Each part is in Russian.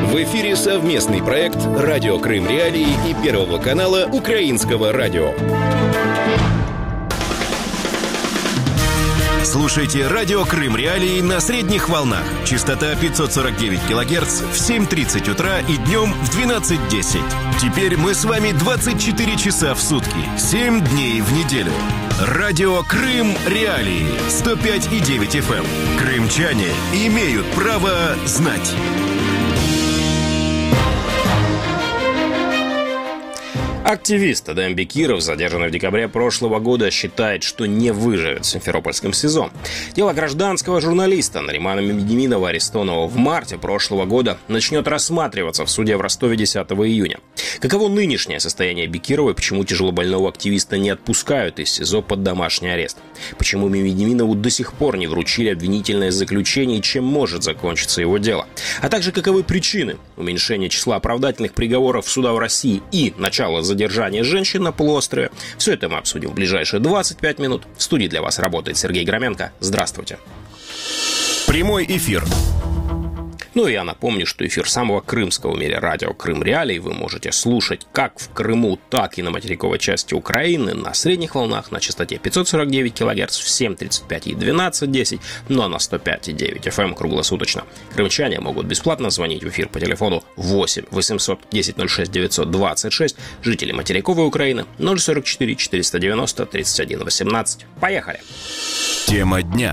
В эфире совместный проект «Радио Крым Реалии» и Первого канала Украинского радио. Слушайте «Радио Крым Реалии» на средних волнах. Частота 549 кГц в 7:30 утра и днем в 12:10. Теперь мы с вами 24 часа в сутки, 7 дней в неделю. «Радио Крым Реалии» 105,9 FM. Крымчане имеют право знать. Активист Эдем Бекиров, задержанный в декабре прошлого года, считает, что не выживет в Симферопольском СИЗО. Дело гражданского журналиста Наримана Мемедиминова, арестованного в марте прошлого года, начнет рассматриваться в суде в Ростове 10 июня. Каково нынешнее состояние Бекирова и почему тяжелобольного активиста не отпускают из СИЗО под домашний арест? Почему Мемедиминову до сих пор не вручили обвинительное заключение и чем может закончиться его дело? А также каковы причины уменьшения числа оправдательных приговоров суда в России и начала задержания женщин на полуострове? Все это мы обсудим в ближайшие 25 минут. В студии для вас работает Сергей Громенко. Здравствуйте. Прямой эфир. Ну и я напомню, что эфир самого крымского в мире радио «Крым Реалии» вы можете слушать как в Крыму, так и на материковой части Украины на средних волнах на частоте 549 кГц в 7:35 и 12:10, ну а на 105,9 FM круглосуточно. Крымчане могут бесплатно звонить в эфир по телефону 8 800 10 06 926, жители материковой Украины 044 490 31 18. Поехали! Тема дня.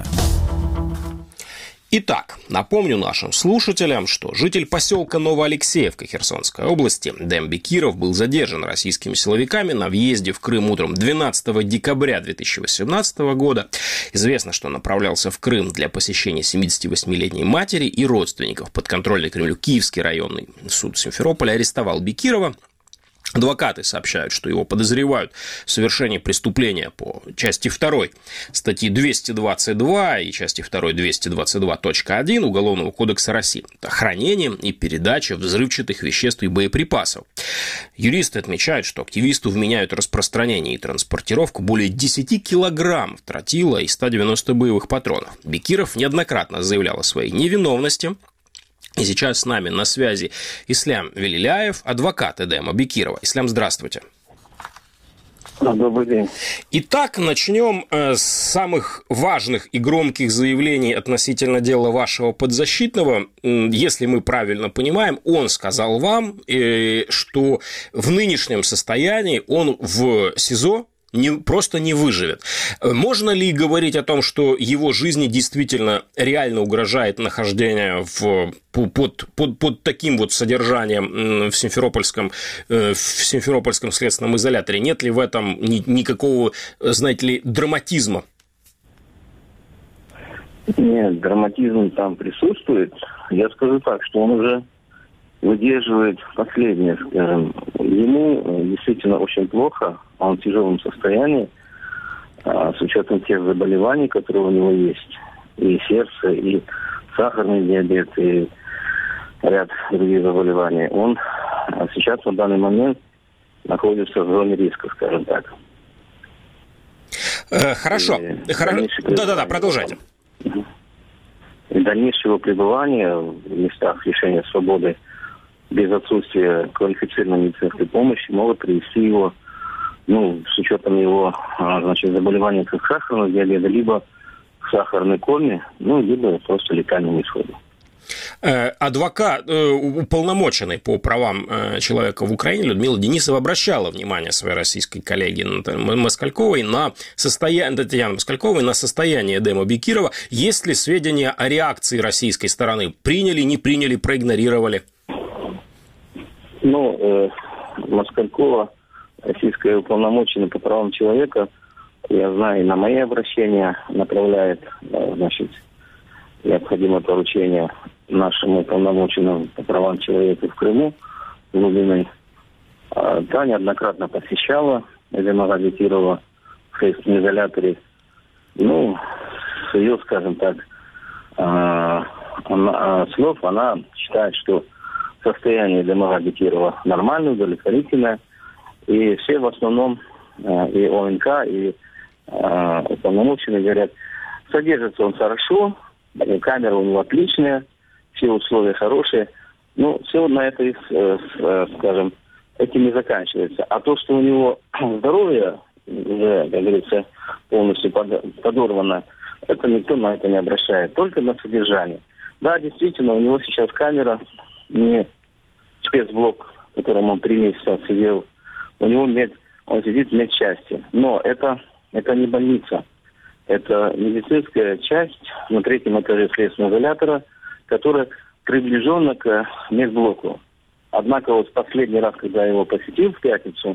Итак, напомню нашим слушателям, что житель поселка Новоалексеевка Херсонской области Эдем Бекиров был задержан российскими силовиками на въезде в Крым утром 12 декабря 2018 года. Известно, что направлялся в Крым для посещения 78-летней матери и родственников. Подконтрольный Кремлю Киевский районный суд Симферополя арестовал Бекирова. Адвокаты сообщают, что его подозревают в совершении преступления по части 2 статьи 222 и части 2 222.1 Уголовного кодекса России. Это хранение и передача взрывчатых веществ и боеприпасов. Юристы отмечают, что активисту вменяют распространение и транспортировку более 10 килограммов тротила и 190 боевых патронов. Бекиров неоднократно заявлял о своей невиновности. И сейчас с нами на связи Ислам Велиляев, адвокат Эдема Бекирова. Ислам, здравствуйте. Добрый день. Итак, начнем с самых важных и громких заявлений относительно дела вашего подзащитного. Если мы правильно понимаем, он сказал вам, что в нынешнем состоянии он в СИЗО просто не выживет. Можно ли говорить о том, что его жизни действительно реально угрожает нахождение под таким вот содержанием в Симферопольском следственном изоляторе? Нет ли в этом никакого, знаете ли, драматизма? Нет, драматизм там присутствует. Я скажу так, что он уже выдерживает последнее, скажем. Ему действительно очень плохо, он в тяжелом состоянии, с учетом тех заболеваний, которые у него есть. И сердце, и сахарный диабет, и ряд других заболеваний. Он сейчас на данный момент находится в зоне риска, скажем так. Хорошо. Да, продолжайте. И дальнейшего пребывания в местах лишения свободы без отсутствия квалифицированной медицинской помощи могут привести его, с учетом его, заболевания как сахарного диабета, либо к сахарной коме, либо просто летальному исходу. Адвокат, уполномоченный по правам человека в Украине Людмила Денисова обращала внимание своей российской коллеги Татьяны Москальковой на состояние Эдема Бекирова. Есть ли сведения о реакции российской стороны? Приняли, не приняли, проигнорировали? Москалькова, российская уполномоченная по правам человека, я знаю, на мои обращения направляет, необходимое поручение нашему уполномоченному по правам человека в Крыму, Лубиной. Та неоднократно посещала Эдема Бекирова в следственном изоляторе. С ее, скажем так, слов она считает, что состояние Эдема Бекирова нормальное, удовлетворительное. И все в основном, и ОНК, и уполномоченные говорят, содержится он хорошо, камера у него отличная, все условия хорошие, Ну, все на это, скажем, этим не заканчивается. А то, что у него здоровье уже, как говорится, полностью подорвано, это никто на это не обращает, только на содержание. Да, действительно, у него сейчас камера, не спецблок, в котором он 3 месяца сидел, у него он сидит в медчасти. Но это не больница. Это медицинская часть на 3-м этаже следственного изолятора, которая приближена к медблоку. Однако вот последний раз, когда я его посетил в пятницу,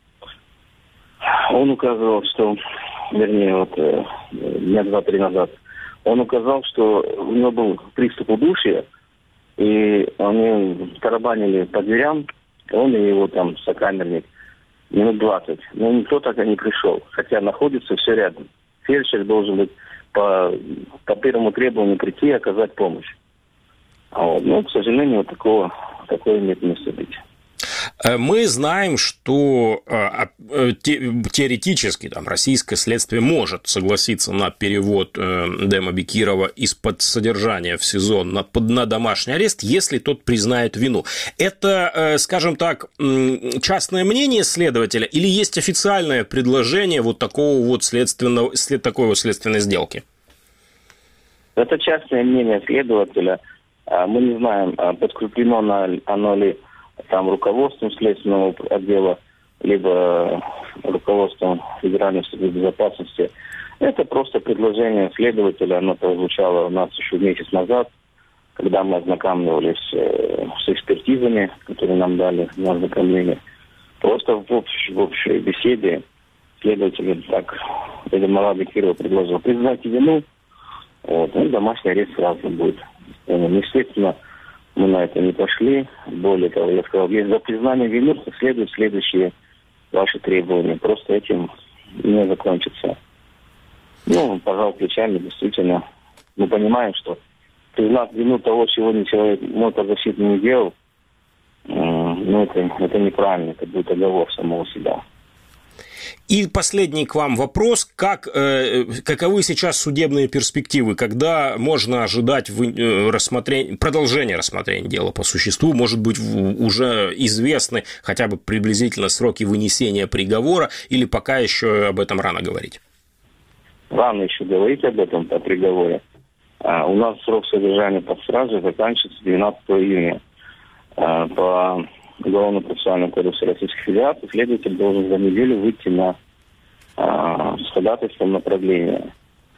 он указывал, что, вернее, дня 2-3 назад, он указал, что у него был приступ удушья, и они тарабанили по дверям, он и его там сокамерник, минут 20. Но никто так и не пришел, хотя находится все рядом. Фельдшер должен быть по первому требованию прийти и оказать помощь. Но, к сожалению, такое нет места быть. Мы знаем, что теоретически российское следствие может согласиться на перевод Дэма Бекирова из-под содержания в СИЗО на домашний арест, если тот признает вину. Это, скажем так, частное мнение следователя или есть официальное предложение такой следственной сделки? Это частное мнение следователя. Мы не знаем, подкреплено оно ли там руководством следственного отдела, либо руководством Федеральной службы безопасности. Это просто предложение следователя. Оно прозвучало у нас еще месяц назад, когда мы ознакомливались с экспертизами, которые нам дали на ознакомление. Просто в общей беседе следователь Эдема Бекирова предложил признать вину, и домашний арест сразу будет. Естественно, мы на это не пошли. Более того, я сказал, если за признание вины следуют следующие ваши требования. Просто этим не закончится. Он пожал плечами, действительно. Мы понимаем, что признав вину того, чего человек мой подзащитный не делал, это неправильно, это будет оговор самого себя. И последний к вам вопрос. Каковы сейчас судебные перспективы? Когда можно ожидать продолжения рассмотрения дела по существу? Может быть, уже известны хотя бы приблизительно сроки вынесения приговора, или пока еще об этом рано говорить? Рано еще говорить об этом по приговоре. У нас срок содержания под стражей заканчивается 12 июня. По Уголовному процессуальному кодексу Российской Федерации следователь должен за неделю выйти с ходатайством на продление.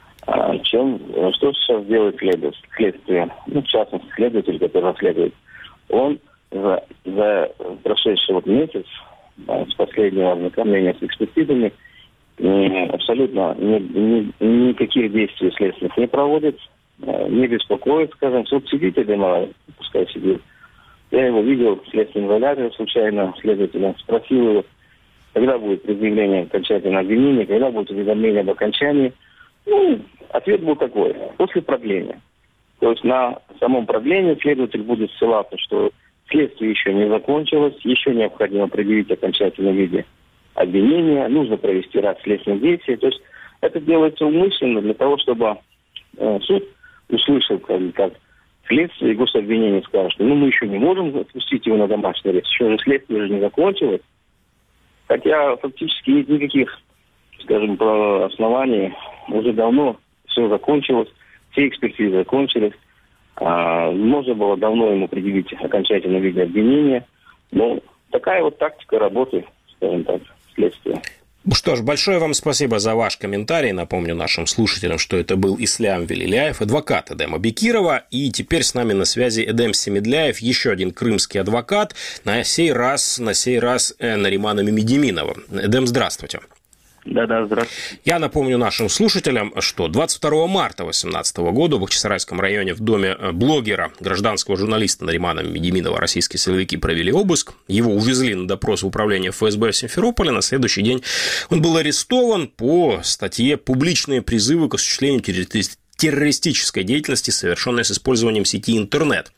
Что сейчас делает следствие? В частности, следователь, который расследует, он за прошедший месяц с последнего ознакомления с экспертизами абсолютно никаких действий следственных не проводит, не беспокоит, скажем, суд сидит, пускай сидит. Я его видел в следственном изоляторе случайно, следователя, спросил его, когда будет предъявление окончательного обвинения, когда будет уведомление об окончании. Ответ был такой: после продления. То есть на самом продлении следователь будет ссылаться, что следствие еще не закончилось, еще необходимо предъявить окончательном виде обвинения, нужно провести ряд следственных действий. То есть это делается умышленно для того, чтобы суд услышал, как следствие и гособвинение скажут, что мы еще не можем отпустить его на домашний арест, еще же следствие уже не закончилось. Хотя фактически нет никаких, скажем, оснований. Уже давно все закончилось, все экспертизы закончились. Можно было давно ему предъявить окончательное виде обвинения. Но такая тактика работы, скажем так, следствия. Что ж, большое вам спасибо за ваш комментарий. Напомню нашим слушателям, что это был Ислям Велиляев, адвокат Эдема Бекирова. И теперь с нами на связи Эдем Семедляев, еще один крымский адвокат, на сей раз Наримана Мемедиминова. Эдем, здравствуйте. Да, здравствуйте. Я напомню нашим слушателям, что 22 марта 2018 года в Бахчисарайском районе в доме блогера, гражданского журналиста Наримана Мемедиминова российские силовики провели обыск. Его увезли на допрос в управление ФСБ в Симферополе. На следующий день он был арестован по статье «Публичные призывы к осуществлению террористической деятельности, совершенной с использованием сети интернет».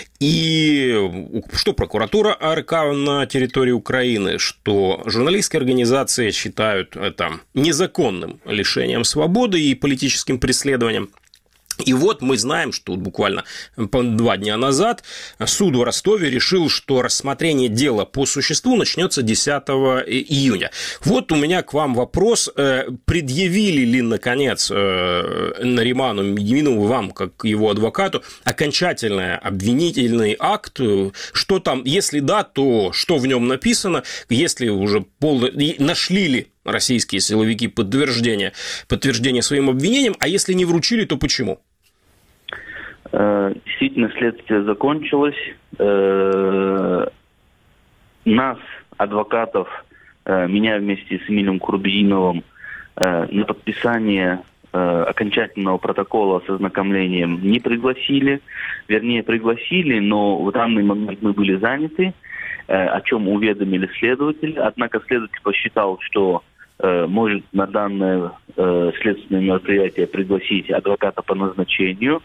И что прокуратура АРК на территории Украины, что журналистские организации считают это незаконным лишением свободы и политическим преследованием. И вот мы знаем, что буквально 2 дня назад суд в Ростове решил, что рассмотрение дела по существу начнется 10 июня. Вот у меня к вам вопрос. Предъявили ли, наконец, Нариману Медиминову, вам, как его адвокату, окончательный обвинительный акт? Что там, если да, то что в нем написано? Если уже нашли ли российские силовики подтверждение своим обвинениям, а если не вручили, то почему? Действительно, следствие закончилось. Нас, адвокатов, меня вместе с Эмилем Курбииновым, на подписание окончательного протокола с ознакомлением не пригласили. Вернее, пригласили, но в данный момент мы были заняты, о чем уведомили следователь. Однако следователь посчитал, что может на данное следственное мероприятие пригласить адвоката по назначению,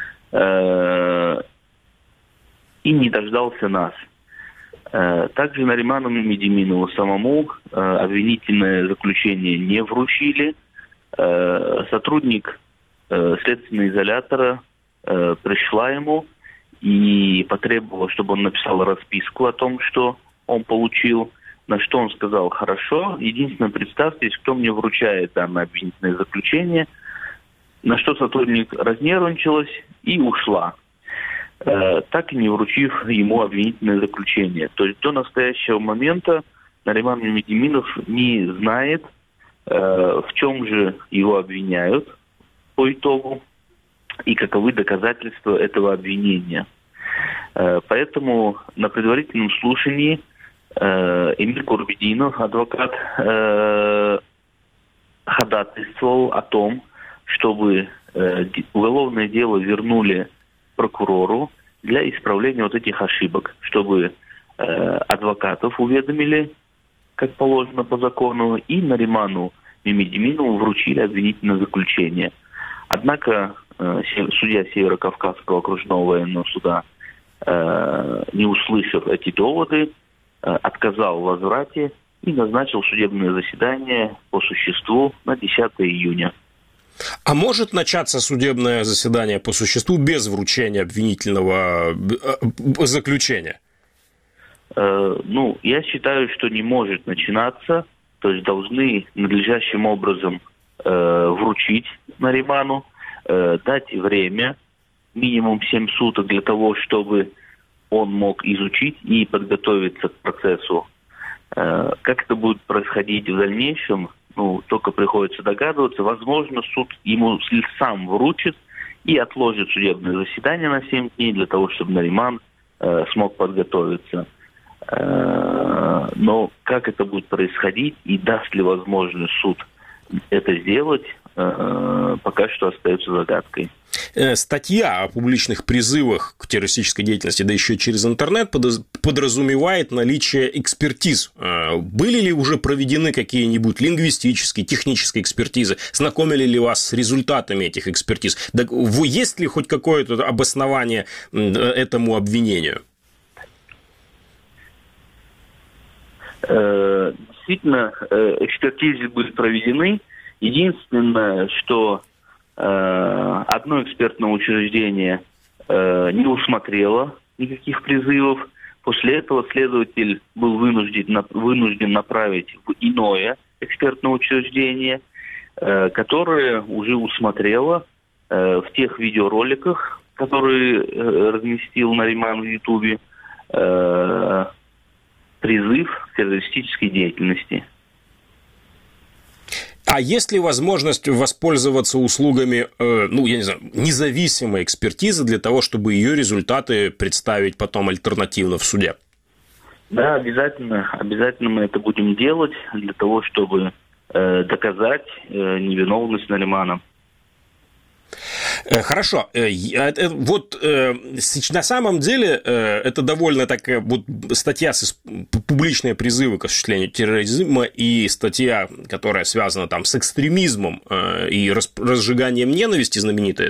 и не дождался нас. Также Нариману Медиминову самому обвинительное заключение не вручили. Сотрудник следственного изолятора пришла ему и потребовала, чтобы он написал расписку о том, что он получил, на что он сказал: хорошо, единственное, представьте, кто мне вручает данное обвинительное заключение. На что сотрудник разнервничалась и ушла, так и не вручив ему обвинительное заключение. То есть до настоящего момента Нариман Медиминов не знает, в чем же его обвиняют по итогу и каковы доказательства этого обвинения. Поэтому на предварительном слушании Эмиль Курбиинов, адвокат, ходатайствовал о том, чтобы уголовное дело вернули прокурору для исправления вот этих ошибок, чтобы адвокатов уведомили, как положено по закону, и Нариману Медиминову вручили обвинительное заключение. Однако судья Северо-Кавказского окружного военного суда, не услышав эти доводы, отказал в возврате и назначил судебное заседание по существу на 10 июня. А может начаться судебное заседание по существу без вручения обвинительного заключения? Я считаю, что не может начинаться. То есть должны надлежащим образом вручить Нариману, дать время, минимум 7 суток для того, чтобы он мог изучить и подготовиться к процессу. Как это будет происходить в дальнейшем, только приходится догадываться. Возможно, суд ему сам вручит и отложит судебное заседание на 7 дней для того, чтобы Нариман смог подготовиться. Но как это будет происходить и даст ли возможность суд это сделать, пока что остается загадкой. Статья о публичных призывах к террористической деятельности, да еще через интернет, подразумевает наличие экспертиз. Были ли уже проведены какие-нибудь лингвистические, технические экспертизы? Знакомили ли вас с результатами этих экспертиз? Есть ли хоть какое-то обоснование этому обвинению? Действительно, экспертизы были проведены. Единственное, что одно экспертное учреждение не усмотрело никаких призывов. После этого следователь был вынужден направить в иное экспертное учреждение, которое уже усмотрело в тех видеороликах, которые разместил Нариман в Ютубе, призыв к террористической деятельности. А есть ли возможность воспользоваться услугами, независимой экспертизы для того, чтобы ее результаты представить потом альтернативно в суде? Да, обязательно. Обязательно мы это будем делать для того, чтобы доказать невиновность Наримана. Хорошо. На самом деле это довольно такая статья публичные призывы к осуществлению терроризма и статья, которая связана там с экстремизмом и разжиганием ненависти, знаменитая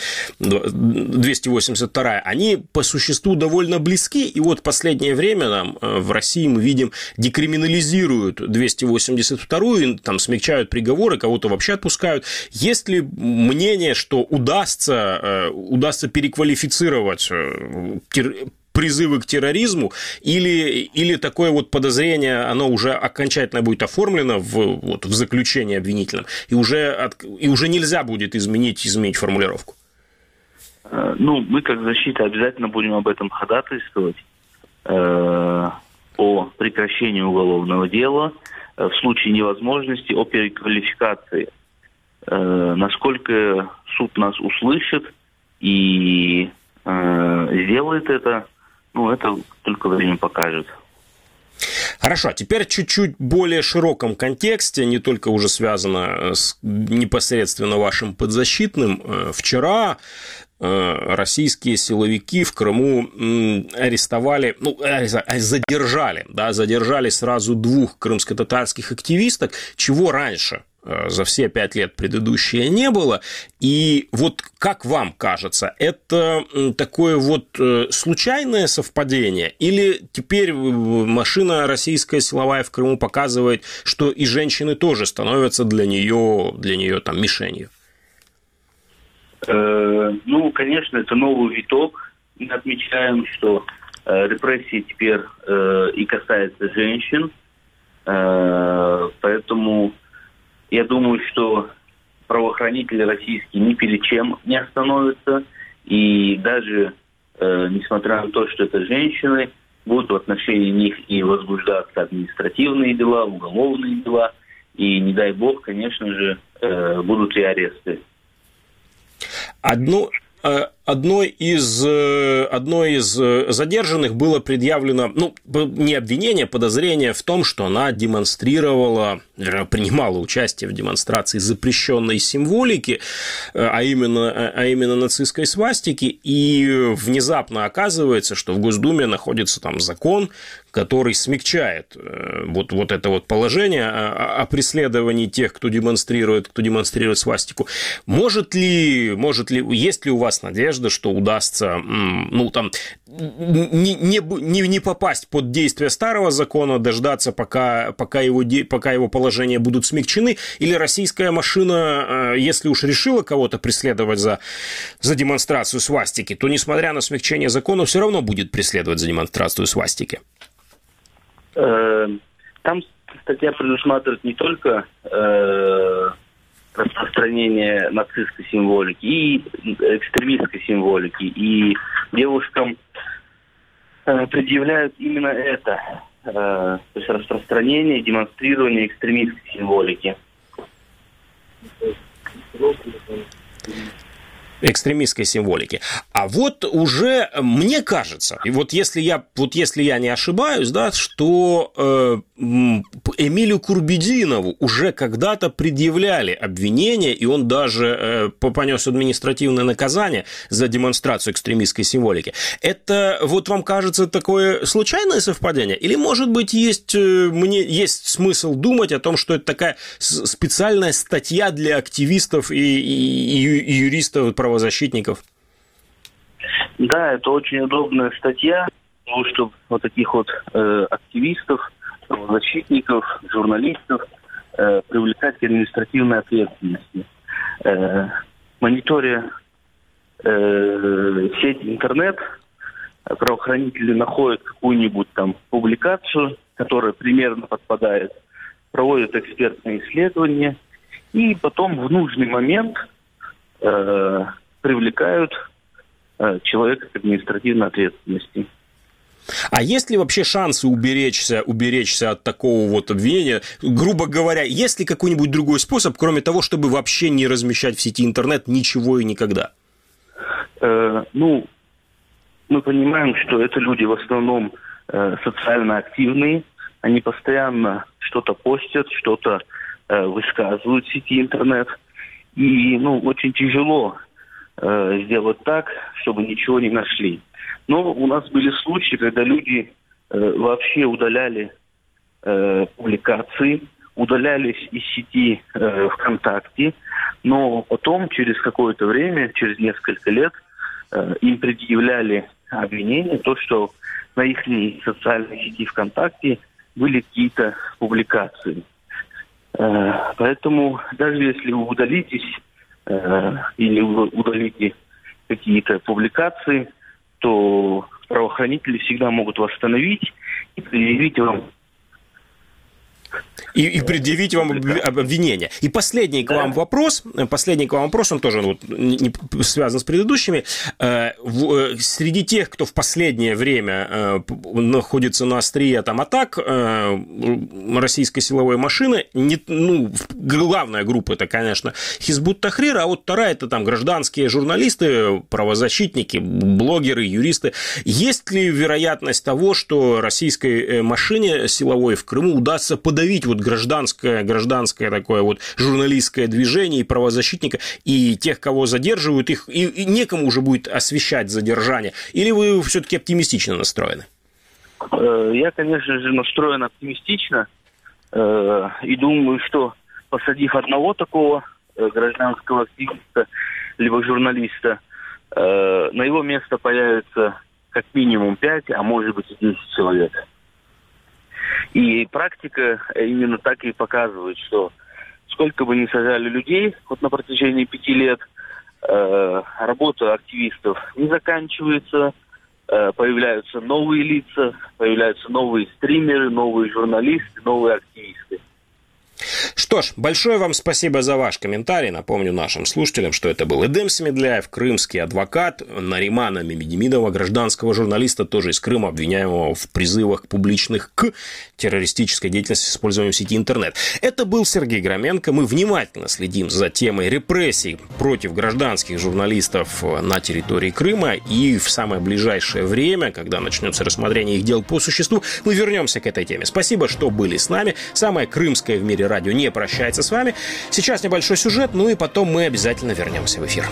282, они по существу довольно близки. И вот в последнее время нам в России мы видим, декриминализируют 282-ю, там смягчают приговоры, кого-то вообще отпускают. Есть ли мнение, что удастся удастся переквалифицировать призывы к терроризму, или такое вот подозрение, оно уже окончательно будет оформлено в заключении обвинительном, и уже нельзя будет изменить формулировку? Мы как защита обязательно будем об этом ходатайствовать, о прекращении уголовного дела, в случае невозможности о переквалификации. Насколько суд нас услышит и сделает это, это только время покажет. Хорошо, теперь чуть-чуть более широком контексте, не только уже связано с непосредственно вашим подзащитным. Вчера российские силовики в Крыму задержали сразу 2 крымско-татарских активисток, чего раньше за все 5 лет предыдущие не было. И вот как вам кажется, это такое вот случайное совпадение, или теперь машина российская силовая в Крыму показывает, что и женщины тоже становятся для нее там мишенью? Конечно, это новый виток. Мы отмечаем, что репрессии теперь и касаются женщин, поэтому я думаю, что правоохранители российские ни перед чем не остановятся. И даже, несмотря на то, что это женщины, будут в отношении них и возбуждаться административные дела, уголовные дела. И, не дай бог, конечно же, будут и аресты. Одной из задержанных было предъявлено, не обвинение, подозрение в том, что она принимала участие в демонстрации запрещенной символики, а именно нацистской свастики, и внезапно оказывается, что в Госдуме находится там закон, который смягчает вот это вот положение о преследовании тех, кто демонстрирует свастику. Есть ли у вас надежда, что удастся не попасть под действие старого закона, дождаться, пока его положения будут смягчены, или российская машина, если уж решила кого-то преследовать за демонстрацию свастики, то, несмотря на смягчение закона, все равно будет преследовать за демонстрацию свастики? Там статья предусматривает не только распространение нацистской символики и экстремистской символики, и девушкам предъявляют именно это, то есть распространение, демонстрирование экстремистской символики. Экстремистской символики. А вот уже мне кажется, и вот если я не ошибаюсь, да, что Эмилю Курбединову уже когда-то предъявляли обвинения, и он даже понес административное наказание за демонстрацию экстремистской символики. Это вот вам кажется такое случайное совпадение? Или, может быть, есть смысл думать о том, что это такая специальная статья для активистов и юристов, правозащитников? Да, это очень удобная статья, потому что вот таких вот активистов, правозащитников, журналистов привлекать к административной ответственности. Мониторя сеть интернет, правоохранители находят какую-нибудь там публикацию, которая примерно подпадает, проводят экспертные исследования, и потом в нужный момент привлекают человека к административной ответственности. А есть ли вообще шансы уберечься от такого вот обвинения? Грубо говоря, есть ли какой-нибудь другой способ, кроме того, чтобы вообще не размещать в сети интернет ничего и никогда? Мы понимаем, что это люди в основном социально активные. Они постоянно что-то постят, что-то высказывают в сети интернет. И очень тяжело сделать так, чтобы ничего не нашли. Но у нас были случаи, когда люди вообще удаляли публикации, удалялись из сети ВКонтакте, но потом, через какое-то время, через несколько лет, им предъявляли обвинения, то, что на их социальной сети ВКонтакте были какие-то публикации. Поэтому даже если вы удалитесь или удалите какие-то публикации, то правоохранители всегда могут восстановить и предъявить вам. И предъявить вам обвинение. И последний к вам вопрос, он тоже не связан с предыдущими. Среди тех, кто в последнее время находится на острие атак российской силовой машины, главная группа это, конечно, Хизбут Тахрир, а вот вторая это там гражданские журналисты, правозащитники, блогеры, юристы. Есть ли вероятность того, что российской машине силовой в Крыму удастся подавить гражданское такое вот журналистское движение и правозащитника, и тех, кого задерживают, их и некому уже будет освещать задержание? Или вы все-таки оптимистично настроены? Я, конечно же, настроен оптимистично и думаю, что посадив одного такого гражданского активиста либо журналиста, на его место появится как минимум 5, а может быть и 10 человек. И практика именно так и показывает, что сколько бы ни сажали людей на протяжении 5 лет, работа активистов не заканчивается, появляются новые лица, появляются новые стримеры, новые журналисты, новые активисты. Что ж, большое вам спасибо за ваш комментарий. Напомню нашим слушателям, что это был Эдем Семедляев, крымский адвокат, Наримана Мемедимидова, гражданского журналиста, тоже из Крыма, обвиняемого в призывах публичных к террористической деятельности с использованием сети интернет. Это был Сергей Громенко. Мы внимательно следим за темой репрессий против гражданских журналистов на территории Крыма. И в самое ближайшее время, когда начнется рассмотрение их дел по существу, мы вернемся к этой теме. Спасибо, что были с нами. Самое крымское в мире радио не прощается с вами. Сейчас небольшой сюжет, и потом мы обязательно вернемся в эфир.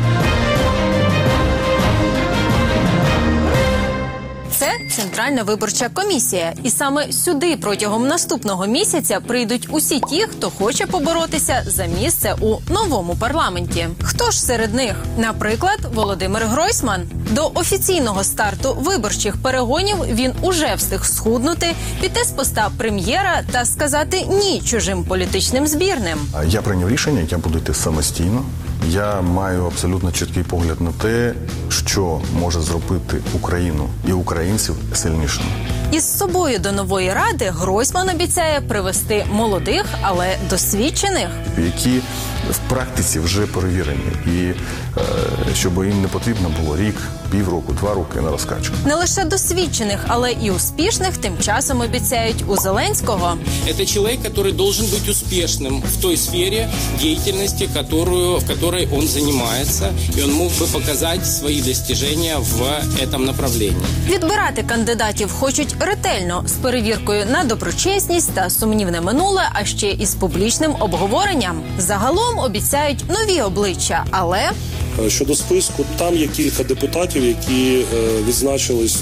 Це Центральна виборча комісія. І саме сюди протягом наступного місяця прийдуть усі ті, хто хоче поборотися за місце у новому парламенті. Хто ж серед них? Наприклад, Володимир Гройсман. До офіційного старту виборчих перегонів він уже встиг схуднути, піти з поста прем'єра та сказати «ні» чужим політичним збірним. Я прийняв рішення, я буду йти самостійно. Я маю абсолютно чіткий погляд на те, що може зробити Україну і українців сильнішими. Із собою до нової ради Гройсман обіцяє привести молодих, але досвідчених. Які в практиці вже перевірені. І щоб їм не потрібно було рік, півроку, 2 роки на розкачку. Не лише досвідчених, але і успішних тим часом обіцяють у Зеленського. Це чоловік, який має бути успішним в той сфері діяльності, в якій він займається, і він мог би показати свої досягнення в цьому направленні. Відбирати кандидатів хочуть ретельно, з перевіркою на доброчесність та сумнівне минуле, а ще і з публічним обговоренням. Загалом обіцяють нові обличчя, але... Щодо списку, там є кілька депутатів, які відзначились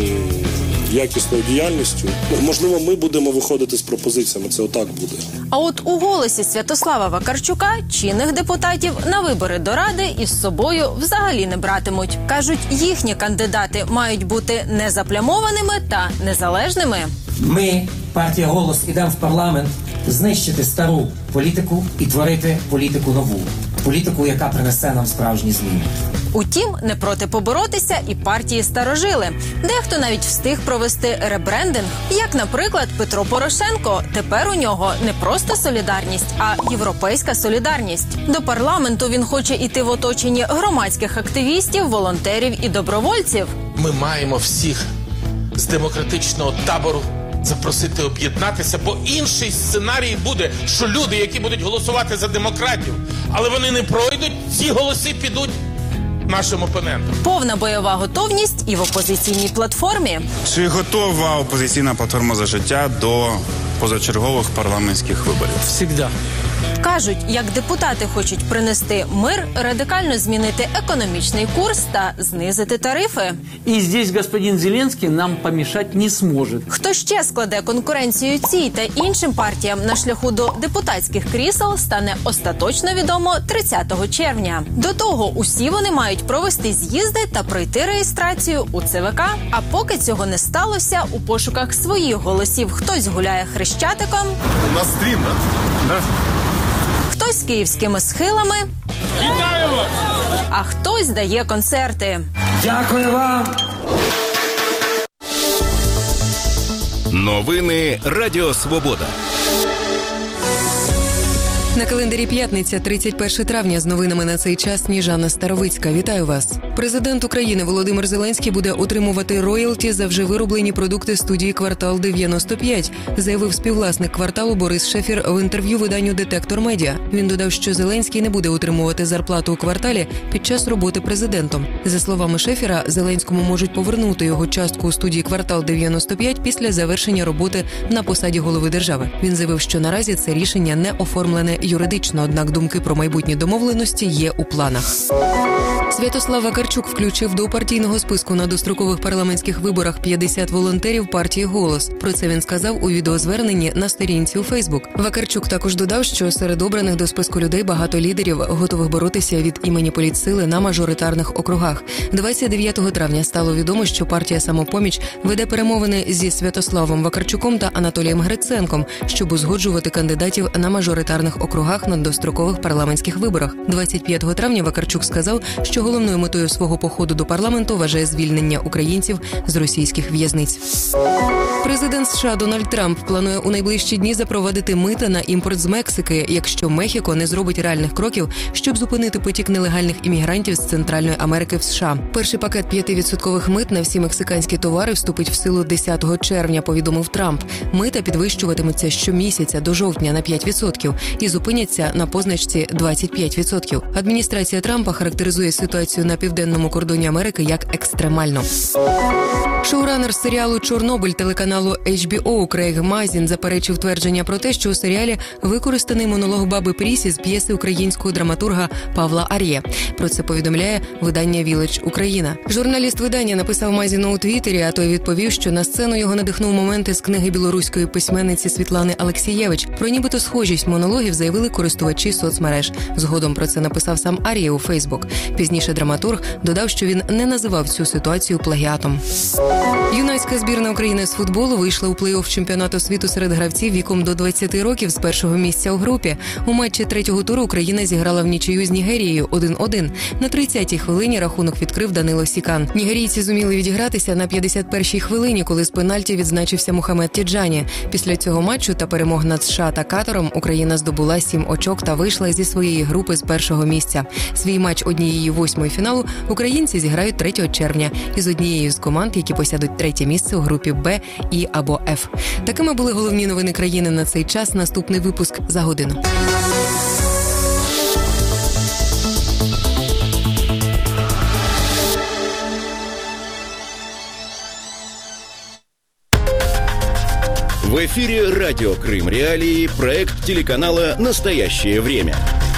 якісною діяльністю. Можливо, ми будемо виходити з пропозиціями, це отак буде. А от у голосі Святослава Вакарчука чинних депутатів на вибори до Ради із собою взагалі не братимуть. Кажуть, їхні кандидати мають бути незаплямованими та незалежними. Ми, партія «Голос», ідемо в парламент знищити стару політику і творити політику нову. Політику, яка принесе нам справжні зміни. Утім, не проти поборотися і партії старожили. Дехто навіть встиг провести ребрендинг. Як, наприклад, Петро Порошенко. Тепер у нього не просто солідарність, а європейська солідарність. До парламенту він хоче йти в оточенні громадських активістів, волонтерів і добровольців. Ми маємо всіх з демократичного табору запросити об'єднатися, бо інший сценарій буде, що люди, які будуть голосувати за демократів, але вони не пройдуть, ці голоси підуть нашим опонентам. Повна бойова готовність і в опозиційній платформі. Чи готова опозиційна платформа «За життя» до позачергових парламентських виборів? Всегда. Кажуть, як депутати хочуть принести мир, радикально змінити економічний курс та знизити тарифи. І здесь господин Зеленський нам помішати не зможе. Хто ще складе конкуренцію цій та іншим партіям на шляху до депутатських крісел, стане остаточно відомо 30 червня. До того усі вони мають провести з'їзди та пройти реєстрацію у ЦВК. А поки цього не сталося, у пошуках своїх голосів хтось гуляє хрещатиком. У нас стрім, да? Хтось з київськими схилами. Вітаю вас! А хтось дає концерти. Дякую вам. Новини Радіо Свобода. На календарі п'ятниця, 31 травня. З новинами на цей час Сніжана Старовицька. Вітаю вас. Президент України Володимир Зеленський буде отримувати роялті за вже вироблені продукти студії «Квартал 95», заявив співвласник «Кварталу» Борис Шефір в інтерв'ю виданню «Детектор Медіа». Він додав, що Зеленський не буде отримувати зарплату у «Кварталі» під час роботи президентом. За словами Шефіра, Зеленському можуть повернути його частку у студії «Квартал 95» після завершення роботи на посаді голови держави. Він заявив, що наразі це рішення не оформлене юридично, однак думки про майбутні домовленості є у планах. Святослав Вакарчук включив до партійного списку на дострокових парламентських виборах 50 волонтерів партії «Голос». Про це він сказав у відеозверненні на сторінці у Фейсбук. Вакарчук також додав, що серед обраних до списку людей багато лідерів, готових боротися від імені політсили на мажоритарних округах. 29 травня стало відомо, що партія «Самопоміч» веде перемовини зі Святославом Вакарчуком та Анатолієм Гриценком, щоб узгоджувати кандидатів на мажоритарних округах на дострокових парламентських виборах. 25 травня Вакарчук сказав, що головною метою свого походу до парламенту вважає звільнення українців з російських в'язниць. Президент США Дональд Трамп планує у найближчі дні запровадити мита на імпорт з Мексики, якщо Мехіко не зробить реальних кроків, щоб зупинити потік нелегальних іммігрантів з Центральної Америки в США. Перший пакет 5% мит на всі мексиканські товари вступить в силу 10 червня, повідомив Трамп. Мита підвищуватимуться щомісяця до жовтня на 5% і зупиняться на позначці 25%. Адміністрація Трампа характеризує ситуацію на південному кордоні Америки як екстремальну. Шоуранер серіалу «Чорнобиль» телеканалу HBO Крейг Мазін заперечив твердження про те, що у серіалі використаний монолог баби Прісі з п'єси українського драматурга Павла Ар'є. Про це повідомляє видання Village Україна. Журналіст видання написав Мазіну у Твіттері, а той відповів, що на сцену його надихнув моменти з книги білоруської письменниці Світлани Алексієвич. Про нібито схожість монологів заявили користувачі соцмереж. Згодом про це написав сам Ар'є у Фейсбук. Пізніше драматург додав, що він не називав цю ситуацію плагіатом. Юнацька збірна України з футболу вийшла у плей-офф чемпіонату світу серед гравців віком до 20 років з першого місця у групі. У матчі третього туру Україна зіграла в нічию з Нігерією 1-1. На 30-й хвилині рахунок відкрив Данило Сікан. Нігерійці зуміли відігратися на 51-й хвилині, коли з пенальті відзначився Мухаммед Тіджані. Після цього матчу та перемог над США та Катаром Україна здобула 7 очок та вийшла зі своєї групи з першого місця. Свій матч однієї 8-ї фіналу українці зіграють 3 червня із однією з команд, які посядуть 3-є місце у групі Б, І або Ф. Такими були головні новини країни на цей час. Наступний випуск за годину. В эфире радио «Крым Реалии», проект телеканала «Настоящее время».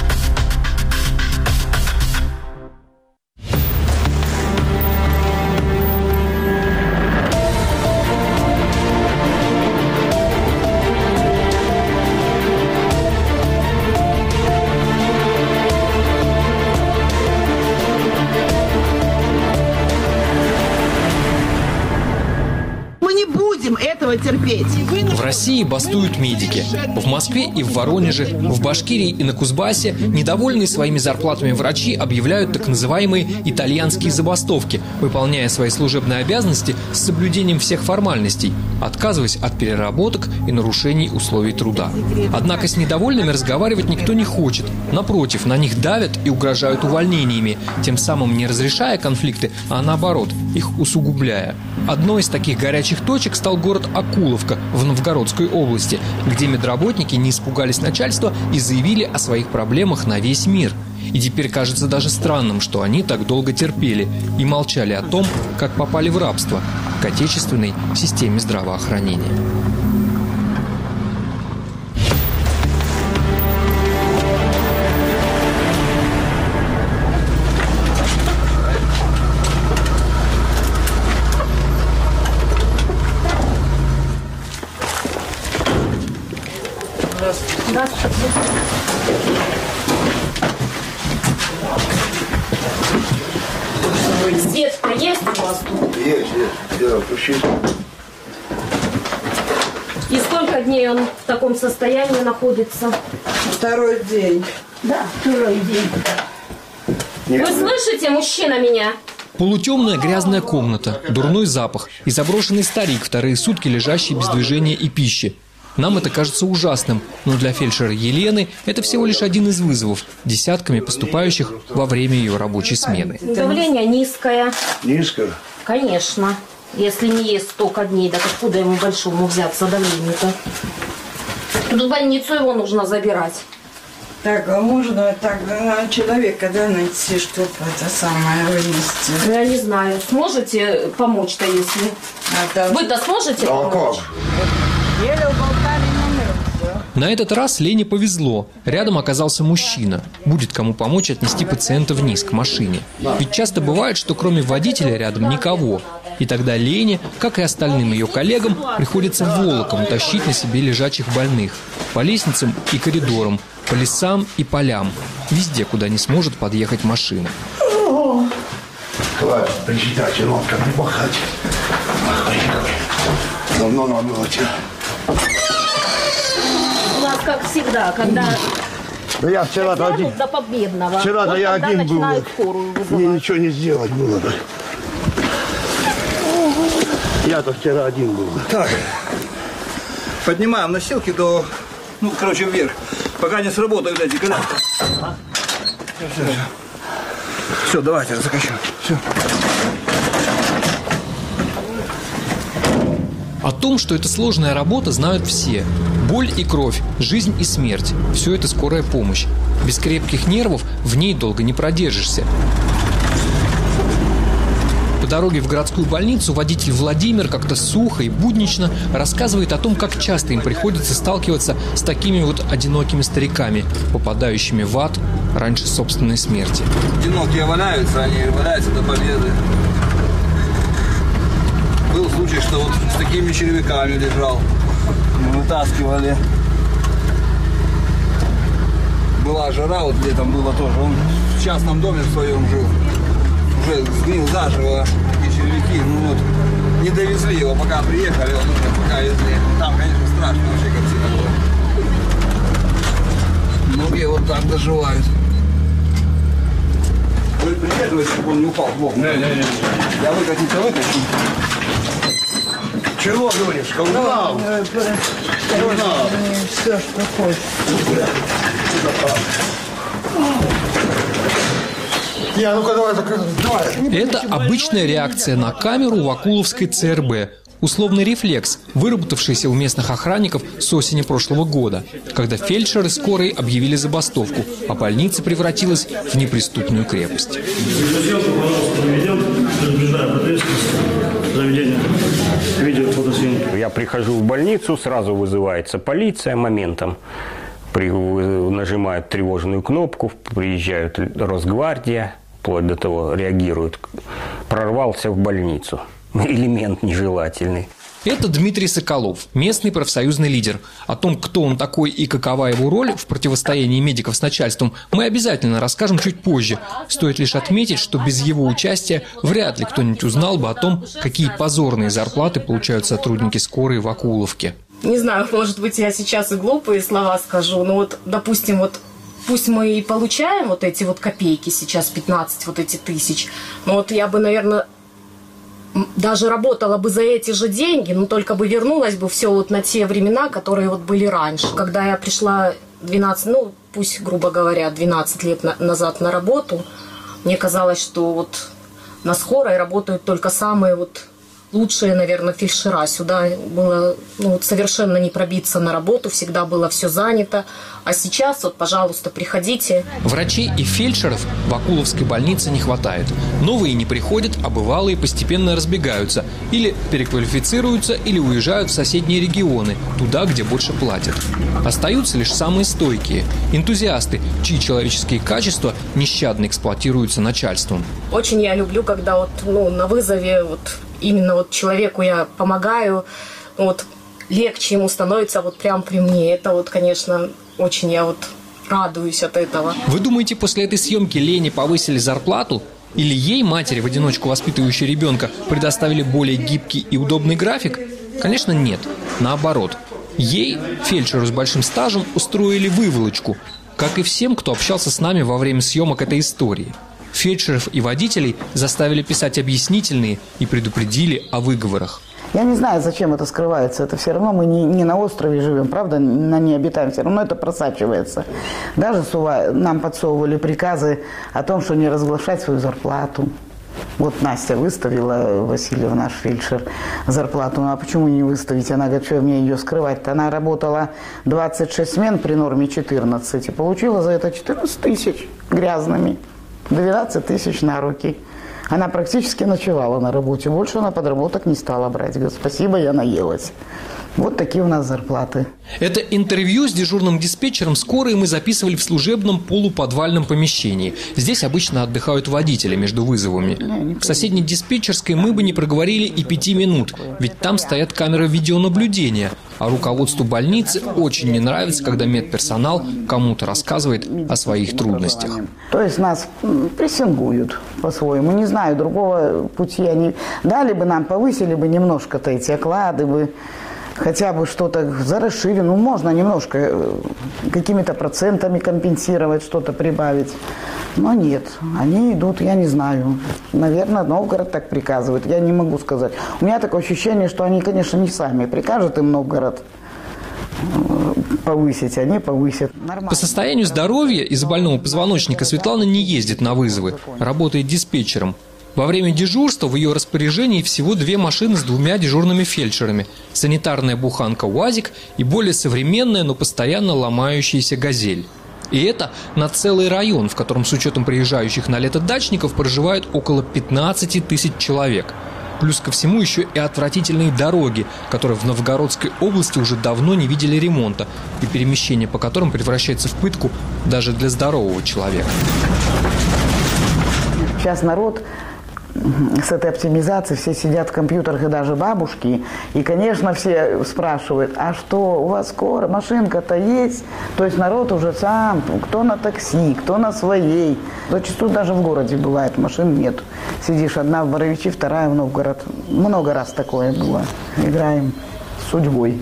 Терпеть. В России бастуют медики. В Москве и в Воронеже, в Башкирии и на Кузбассе недовольные своими зарплатами врачи объявляют так называемые итальянские забастовки, выполняя свои служебные обязанности с соблюдением всех формальностей, отказываясь от переработок и нарушений условий труда. Однако с недовольными разговаривать никто не хочет. Напротив, на них давят и угрожают увольнениями, тем самым не разрешая конфликты, а наоборот, их усугубляя. Одной из таких горячих точек стал город Акуловка в Новгородской области, где медработники не испугались начальства и заявили о своих проблемах на весь мир. И теперь кажется даже странным, что они так долго терпели и молчали о том, как попали в рабство к отечественной системе здравоохранения. Свет-то есть у вас тут? Есть, да, включить. И сколько дней он в таком состоянии находится? Второй день. Да, чужой день. Вы слышите, мужчина, меня? Полутемная грязная комната, дурной запах и заброшенный старик, вторые сутки лежащий без движения и пищи. Нам это кажется ужасным, но для фельдшера Елены это всего лишь один из вызовов, десятками поступающих во время ее рабочей смены. Давление низкое. Низкое? Конечно. Если не ест столько дней, так откуда ему большому взяться давление-то? Тут в больницу его нужно забирать. Так, а можно так человека, да, найти, чтобы это самое вынести? Я не знаю. Сможете помочь-то, если? Вы-то сможете помочь? Еле уболтали номер. На этот раз Лене повезло. Рядом оказался мужчина. Будет кому помочь отнести пациента вниз, к машине. Ведь часто бывает, что кроме водителя рядом никого. И тогда Лене, как и остальным ее коллегам, приходится волоком тащить на себе лежачих больных. По лестницам и коридорам, по лесам и полям. Везде, куда не сможет подъехать машина. Хватит причитать, Илонка, не пахать. Давно надо было тебя. У нас, как всегда, когда... Да я вчера-то один. До победного. Вчера-то вот я один был. Мне ничего не сделать было. Я-то вчера один был. Так, поднимаем носилки до, вверх. Пока не сработают эти коляски. Все, давайте, закачаем. Все. О том, что это сложная работа, знают все. Боль и кровь, жизнь и смерть – все это скорая помощь. Без крепких нервов в ней долго не продержишься. По дороге в городскую больницу водитель Владимир как-то сухо и буднично рассказывает о том, как часто им приходится сталкиваться с такими вот одинокими стариками, попадающими в ад раньше собственной смерти. Одинокие валяются, они валяются до победы. Был случай, что вот с такими червяками лежал. Мы вытаскивали. Была жара, вот летом было тоже. Он в частном доме в своем жил. Уже сгнил заживо, такие червяки. Не довезли его, пока приехали, он уже пока везли. Там, конечно, страшно вообще картина была. Многие вот так доживают. Вы придерживаете, чтобы он не упал в бок? Не. Я выкатить-то выкачу. Чего, Дунечка, узнал? Все, что хочешь. Это обычная реакция на камеру в Акуловской ЦРБ. Условный рефлекс, выработавшийся у местных охранников с осени прошлого года, когда фельдшеры скорой объявили забастовку, а больница превратилась в неприступную крепость. Я прихожу в больницу, сразу вызывается полиция моментом. Нажимают тревожную кнопку, приезжают Росгвардия, вплоть до того реагируют. Прорвался в больницу. Элемент нежелательный. Это Дмитрий Соколов, местный профсоюзный лидер. О том, кто он такой и какова его роль в противостоянии медиков с начальством, мы обязательно расскажем чуть позже. Стоит лишь отметить, что без его участия вряд ли кто-нибудь узнал бы о том, какие позорные зарплаты получают сотрудники скорой в Акуловке. Не знаю, может быть, я сейчас и глупые слова скажу, но вот, допустим, вот пусть мы и получаем вот эти вот копейки сейчас, 15 вот эти тысяч, но вот я бы, наверное, даже работала бы за эти же деньги, но только бы вернулась бы все вот на те времена, которые вот были раньше. Когда я пришла 12, пусть, грубо говоря, 12 лет назад на работу, мне казалось, что вот на скорой работают только самые вот лучшие, наверное, фельдшера. Сюда было совершенно не пробиться на работу, всегда было все занято. А сейчас, вот, пожалуйста, приходите. Врачей и фельдшеров в Акуловской больнице не хватает. Новые не приходят, а бывалые постепенно разбегаются. Или переквалифицируются, или уезжают в соседние регионы, туда, где больше платят. Остаются лишь самые стойкие – энтузиасты, чьи человеческие качества нещадно эксплуатируются начальством. Очень я люблю, когда вот, на вызове именно вот человеку я помогаю, легче ему становится вот прям при мне. Это вот, конечно, очень я вот радуюсь от этого. Вы думаете, после этой съемки Лене повысили зарплату? Или ей, матери, в одиночку воспитывающей ребенка, предоставили более гибкий и удобный график? Конечно, нет. Наоборот. Ей, фельдшеру с большим стажем, устроили выволочку. как и всем, кто общался с нами во время съемок этой истории. Фельдшеров и водителей заставили писать объяснительные и предупредили о выговорах. Я не знаю, зачем это скрывается. Это все равно мы не на острове живем, правда, на ней обитаем. Все равно это просачивается. Даже нам подсовывали приказы о том, что не разглашать свою зарплату. Вот Настя выставила, Васильев, наш фельдшер, зарплату. Ну, а почему не выставить? Она говорит, что мне ее скрывать-то? Она работала 26 смен при норме 14 и получила за это 14 тысяч грязными. 12 тысяч на руки. Она практически ночевала на работе. Больше она подработок не стала брать. Говорит, спасибо, я наелась. Вот такие у нас зарплаты. Это интервью с дежурным диспетчером скорой мы записывали в служебном полуподвальном помещении. Здесь обычно отдыхают водители между вызовами. В соседней диспетчерской мы бы не проговорили и 5 минут, ведь там стоят камеры видеонаблюдения. А руководству больницы очень не нравится, когда медперсонал кому-то рассказывает о своих трудностях. То есть нас прессингуют по-своему. Не знаю, другого пути они дали бы нам, повысили бы немножко-то эти оклады бы. Хотя бы что-то за расширенную, ну, можно немножко какими-то процентами компенсировать, что-то прибавить. Но нет, они идут, я не знаю. Наверное, Новгород так приказывает, я не могу сказать. У меня такое ощущение, что они, конечно, не сами прикажут им Новгород повысить, они повысят. Нормально. По состоянию здоровья из-за больного позвоночника Светлана не ездит на вызовы, работает диспетчером. Во время дежурства в ее распоряжении всего 2 машины с 2 дежурными фельдшерами. Санитарная буханка УАЗик и более современная, но постоянно ломающаяся «Газель». И это на целый район, в котором с учетом приезжающих на лето дачников проживает около 15 тысяч человек. Плюс ко всему еще и отвратительные дороги, которые в Новгородской области уже давно не видели ремонта, и перемещение по которым превращается в пытку даже для здорового человека. Сейчас народ с этой оптимизацией, все сидят в компьютерах, и даже бабушки. И, конечно, все спрашивают, а что, у вас скоро машинка-то есть? То есть народ уже сам, кто на такси, кто на своей. Зачастую даже в городе бывает, машин нет. Сидишь одна в Боровичи, вторая в Новгород. Много раз такое было. Играем с судьбой.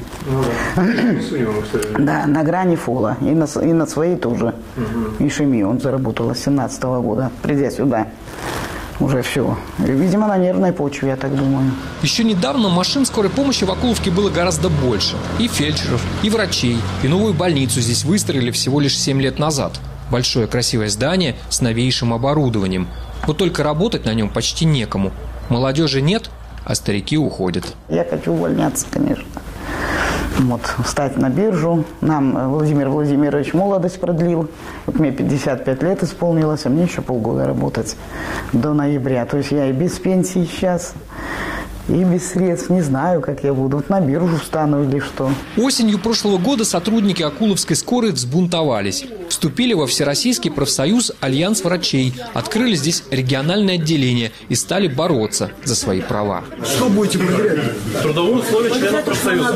Да, на грани фола. И на своей тоже. Ишеми он заработала с 17-го года, придя сюда. Уже все. Видимо, на нервной почве, я так думаю. Еще недавно машин скорой помощи в Окуловке было гораздо больше. И фельдшеров, и врачей, и новую больницу здесь выстроили всего лишь 7 лет назад. Большое красивое здание с новейшим оборудованием. Вот только работать на нем почти некому. Молодежи нет, а старики уходят. Я хочу увольняться, конечно. Вот, встать на биржу. Нам Владимир Владимирович молодость продлил. Вот мне 55 лет исполнилось, а мне еще полгода работать до ноября. То есть я и без пенсии сейчас, и без средств. Не знаю, как я буду. Вот на биржу встану или что. Осенью прошлого года сотрудники Окуловской скорой взбунтовались. Вступили во Всероссийский профсоюз «Альянс врачей», открыли здесь региональное отделение и стали бороться за свои права. Что будете проверять? Трудовые условия членов профсоюза.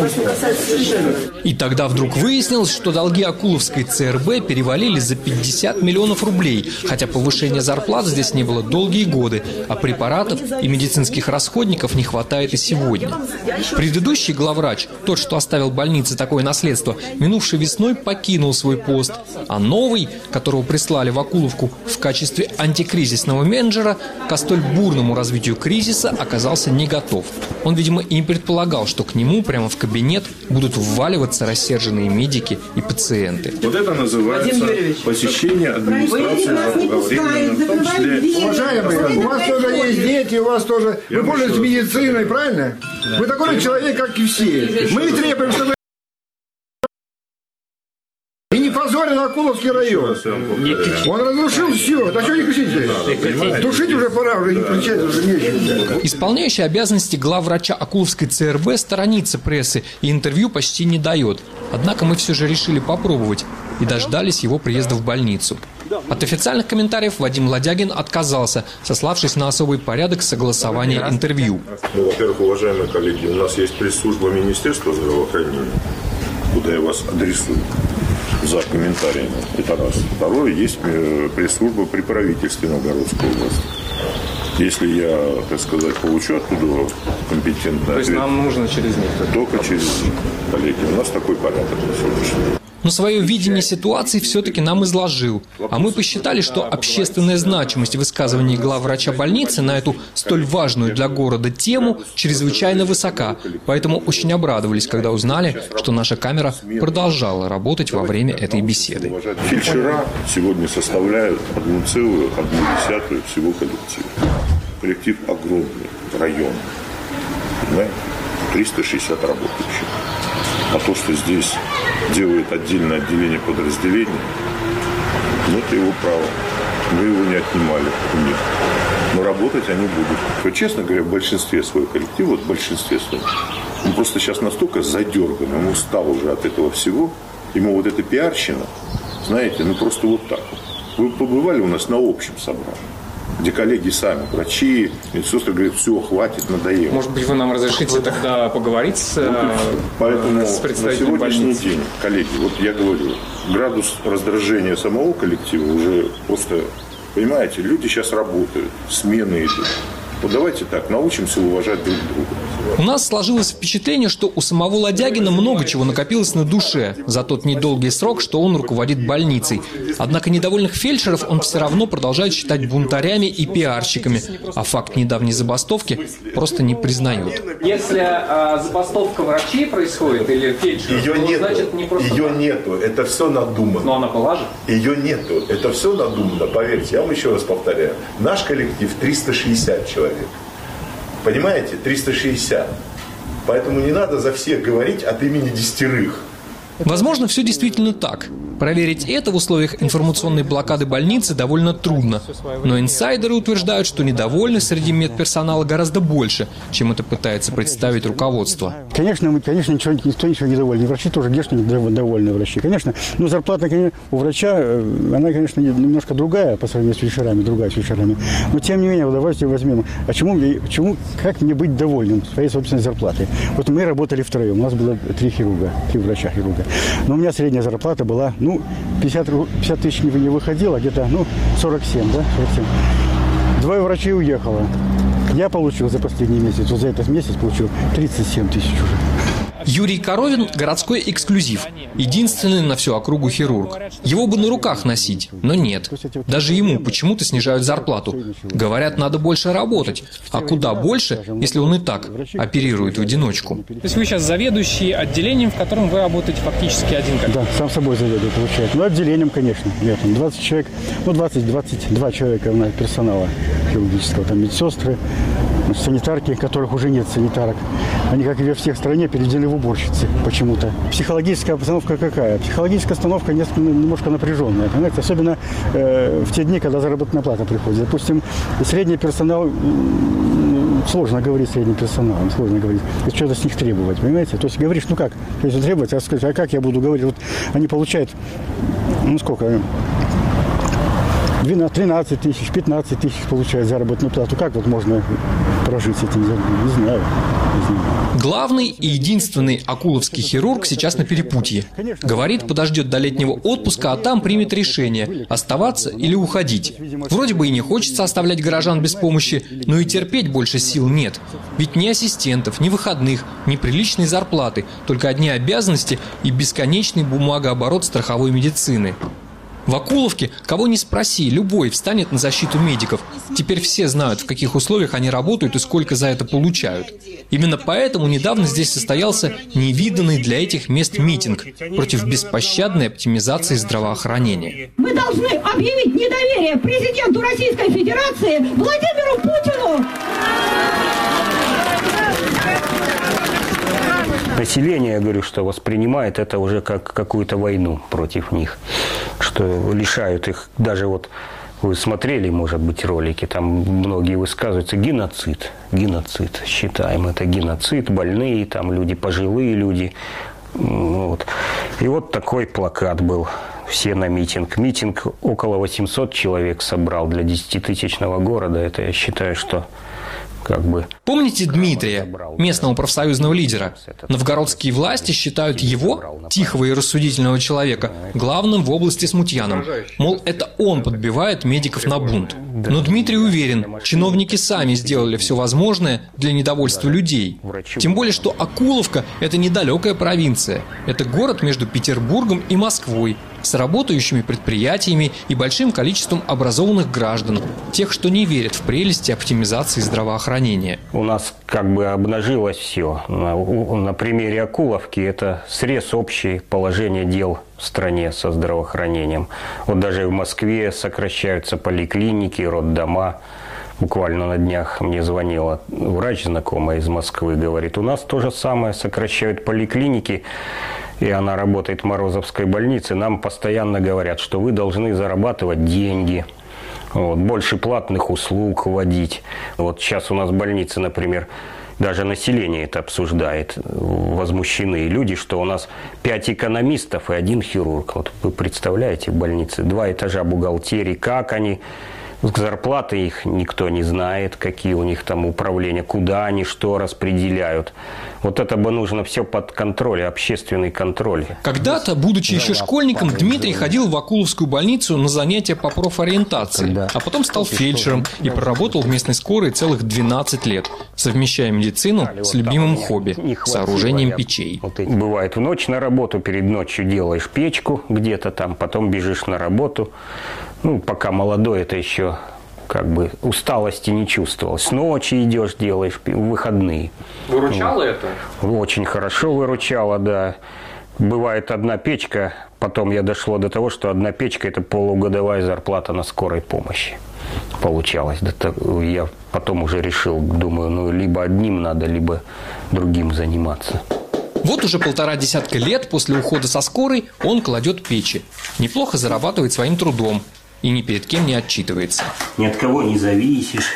И тогда вдруг выяснилось, что долги Окуловской ЦРБ перевалили за 50 миллионов рублей, хотя повышения зарплат здесь не было долгие годы, а препаратов и медицинских расходников не хватает и сегодня. Предыдущий главврач, тот, что оставил больнице такое наследство, минувшей весной покинул свой пост, а новый, которого прислали в Окуловку в качестве антикризисного менеджера, к столь бурному развитию кризиса оказался не готов. Он, видимо, и не предполагал, что к нему прямо в кабинет будут вваливаться рассерженные медики и пациенты. Вот это называется посещение администрации заблаговременно, в том числе... Уважаемые, у вас тоже есть дети, у вас тоже... Вы пользуетесь медициной, правильно? Вы такой же человек, как и все. Мы требуем, чтобы... И не позорил Окуловский район. Он разрушил все. Да что не кричите? Тушить уже пора, уже не кричать, уже нечего. Исполняющий обязанности главврача Окуловской ЦРБ сторонится прессы и интервью почти не дает. Однако мы все же решили попробовать и дождались его приезда в больницу. От официальных комментариев Вадим Ладягин отказался, сославшись на особый порядок согласования интервью. Ну, во-первых, уважаемые коллеги, у нас есть пресс-служба Министерства здравоохранения, куда я вас адресую за комментариями. Это раз. Второе, есть пресс-служба при правительстве Новгородской области. Если я, так сказать, получу оттуда компетентный ответ, нам нужно через них? Только через них, коллеги. У нас такой порядок на сегодняшний день. Но свое видение ситуации все-таки нам изложил. А мы посчитали, что общественная значимость высказываний главврача больницы на эту столь важную для города тему чрезвычайно высока. Поэтому очень обрадовались, когда узнали, что наша камера продолжала работать во время этой беседы. Фельдшера сегодня составляют 1,1 всего коллектива. Коллектив огромный, район. Понимаете? 360 работающих. А то, что здесь делает отдельное отделение подразделения, ну, это его право. Мы его не отнимали у них. Но работать они будут. Вот, честно говоря, в большинстве своего коллектива, вот в большинстве своего, он просто сейчас настолько задерган, он устал уже от этого всего. Ему вот эта пиарщина, знаете, ну просто вот так вот. Вы побывали у нас на общем собрании, где коллеги сами, врачи, медсестры говорят, все, хватит, надоело. Может быть, вы нам разрешите тогда поговорить с представителем больницы? На сегодняшний день, коллеги, вот я говорю, градус раздражения самого коллектива уже просто, понимаете, люди сейчас работают, смены идут. Вот давайте так, научимся уважать друг друга. У нас сложилось впечатление, что у самого Ладягина много чего накопилось на душе за тот недолгий срок, что он руководит больницей. Однако недовольных фельдшеров он все равно продолжает считать бунтарями и пиарщиками, а факт недавней забастовки просто не признает. Если забастовка врачей происходит или фельдшеров, ее нету, значит не просто... Ее нету, это все надумано. Но она была же? Ее нету, это все надумано, поверьте. Я вам еще раз повторяю. Наш коллектив 360 человек. Понимаете? 360. Поэтому не надо за всех говорить от имени 10. Возможно, все действительно так. Проверить это в условиях информационной блокады больницы довольно трудно. Но инсайдеры утверждают, что недовольных среди медперсонала гораздо больше, чем это пытается представить руководство. Конечно, никто ничего не доволен. Врачи тоже, конечно, недовольны врачи. Конечно, но зарплата у врача, она, конечно, немножко другая по сравнению с фельдшерами, другая с фельдшерами. Но, тем не менее, давайте возьмем. Как мне быть довольным своей собственной зарплатой? Вот мы работали втроем, у нас было 3 врача-хирурга. Но у меня средняя зарплата была, 50 тысяч не выходило, где-то, 47, да, 47. 2 врачей уехало. Я получил за последний месяц, вот за этот месяц получил 37 тысяч уже. Юрий Коровин – городской эксклюзив. Единственный на всю округу хирург. Его бы на руках носить, но нет. Даже ему почему-то снижают зарплату. Говорят, надо больше работать. А куда больше, если он и так оперирует в одиночку? То есть вы сейчас заведующий отделением, в котором вы работаете фактически один? Да, сам собой заведую, получается. Отделением, конечно. Нет, 20 человек, 22 человека у нас персонала хирургического. Там медсестры, санитарки, которых уже нет санитарок. Они, как и во всех стране, переделены в уборщицы почему-то. Психологическая обстановка какая? Психологическая обстановка немножко напряженная, понимаете? Особенно в те дни, когда заработная плата приходит. Допустим, средний персонал, сложно говорить средним персоналом, сложно говорить. Что-то с них требовать, понимаете? То есть говоришь, как? Если требовать, а как я буду говорить? Вот они получают, сколько? 13 тысяч, 15 тысяч получают заработную плату. Как вот можно прожить с этим? Не знаю. Главный и единственный акуловский хирург сейчас на перепутье. Говорит, подождет до летнего отпуска, а там примет решение – оставаться или уходить. Вроде бы и не хочется оставлять горожан без помощи, но и терпеть больше сил нет. Ведь ни ассистентов, ни выходных, ни приличной зарплаты, только одни обязанности и бесконечный бумагооборот страховой медицины. В Акуловке, кого ни спроси, любой встанет на защиту медиков. Теперь все знают, в каких условиях они работают и сколько за это получают. Именно поэтому недавно здесь состоялся невиданный для этих мест митинг против беспощадной оптимизации здравоохранения. Мы должны объявить недоверие президенту Российской Федерации Владимиру Путину. Население, я говорю, что воспринимает это уже как какую-то войну против них, что лишают их, даже вот вы смотрели, может быть, ролики, там многие высказываются, геноцид, считаем это геноцид, больные, там люди, пожилые люди, вот. И вот такой плакат был, все на митинг. Митинг около 800 человек собрал для 10-тысячного города, это я считаю, что Помните Дмитрия, местного профсоюзного лидера? Новгородские власти считают его, тихого и рассудительного человека, главным в области смутьяном. Мол, это он подбивает медиков на бунт. Но Дмитрий уверен, чиновники сами сделали все возможное для недовольства людей. Тем более, что Окуловка – это недалекая провинция. Это город между Петербургом и Москвой, с работающими предприятиями и большим количеством образованных граждан, тех, что не верят в прелести оптимизации здравоохранения. У нас обнажилось все. На примере Окуловки это срез общее положение дел в стране со здравоохранением. Вот даже в Москве сокращаются поликлиники, роддома. Буквально на днях мне звонила врач знакомая из Москвы, говорит, у нас то же самое, сокращают поликлиники. И она работает в Морозовской больнице, нам постоянно говорят, что вы должны зарабатывать деньги, больше платных услуг вводить. Вот сейчас у нас в больнице, например, даже население это обсуждает, возмущены люди, что у нас 5 экономистов и 1 хирург. Вот вы представляете, в больнице 2 этажа бухгалтерии, как они... Зарплаты их никто не знает, какие у них там управления, куда они что распределяют. Вот это бы нужно все под контроль, общественный контроль. Когда-то, будучи еще школьником, Дмитрий ходил в Окуловскую больницу на занятия по профориентации, а потом стал фельдшером и проработал в местной скорой целых 12 лет, совмещая медицину с любимым хобби – сооружением печей. Бывает в ночь на работу, перед ночью делаешь печку где-то там, потом бежишь на работу. Пока молодой, это еще усталости не чувствовалось. С ночи идешь, делаешь, в выходные. Выручало это? Очень хорошо выручало, да. Бывает одна печка, потом дошло до того, что одна печка – это полугодовая зарплата на скорой помощи. Получалось. Я потом уже решил, думаю, либо одним надо, либо другим заниматься. Вот уже 1,5 десятка лет после ухода со скорой он кладет печи. Неплохо зарабатывает своим трудом и ни перед кем не отчитывается. Ни от кого не зависишь.